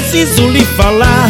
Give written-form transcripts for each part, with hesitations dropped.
preciso lhe falar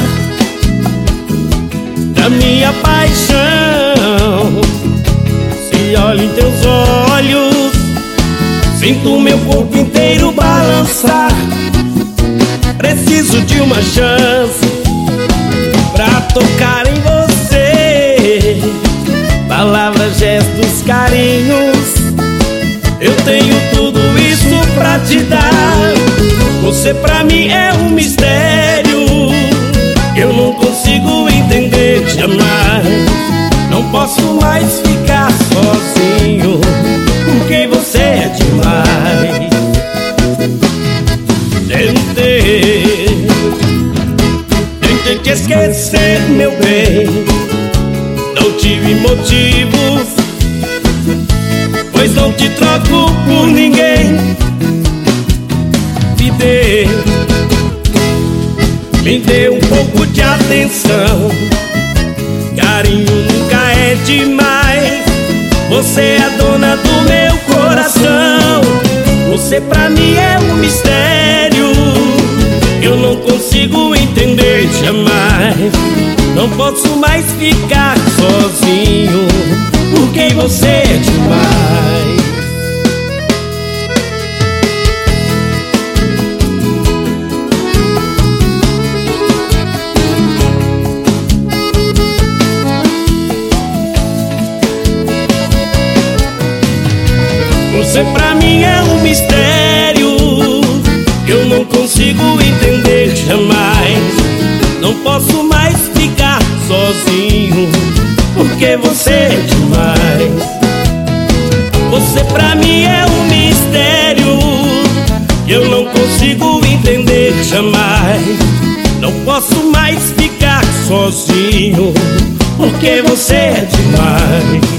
da minha paixão. Se olho em teus olhos, sinto meu corpo inteiro balançar. Preciso de uma chance pra tocar em você. Palavras, gestos, carinhos, eu tenho tudo isso pra te dar. Você pra mim é um mistério, eu não consigo entender jamais. Não posso mais ficar sozinho, porque você é demais. Tentei te esquecer, meu bem, não tive motivos, pois não te troco por ninguém. Me dê um pouco de atenção, carinho nunca é demais. Você é a dona do meu coração. Você pra mim é um mistério, eu não consigo entender jamais. Não posso mais ficar sozinho, porque você é demais. Você pra mim é um mistério, eu não consigo entender jamais. Não posso mais ficar sozinho, porque você é demais. Você pra mim é um mistério, eu não consigo entender jamais. Não posso mais ficar sozinho, porque você é demais.